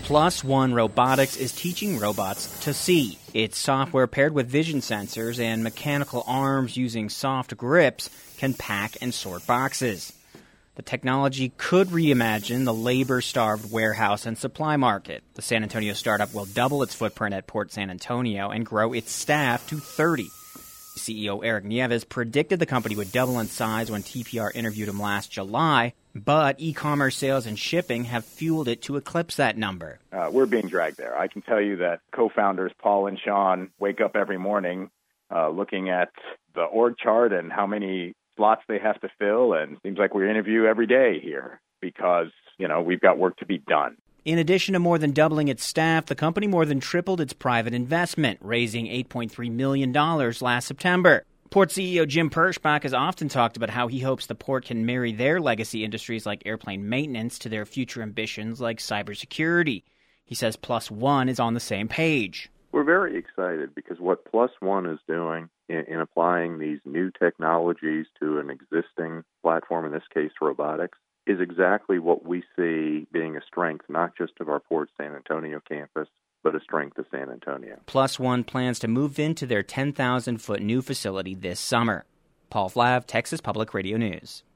Plus One Robotics is teaching robots to see. Its software paired with vision sensors and mechanical arms using soft grips can pack and sort boxes. The technology could reimagine the labor-starved warehouse and supply market. The San Antonio startup will double its footprint at Port San Antonio and grow its staff to 30. CEO Eric Nieves predicted the company would double in size when TPR interviewed him last July, but e-commerce sales and shipping have fueled it to eclipse that number. We're being dragged there. I can tell you that co-founders Paul and Sean wake up every morning looking at the org chart and how many slots they have to fill, and it seems like we interview every day here because, we've got work to be done. In addition to more than doubling its staff, the company more than tripled its private investment, raising $8.3 million last September. Port CEO Jim Perschbach has often talked about how he hopes the port can marry their legacy industries like airplane maintenance to their future ambitions like cybersecurity. He says Plus One is on the same page. We're very excited because what Plus One is doing in applying these new technologies to an existing platform, in this case robotics, is exactly what we see being a strength, not just of our Port San Antonio campus, but a strength of San Antonio. Plus One plans to move into their 10,000-foot new facility this summer. Paul Flav, Texas Public Radio News.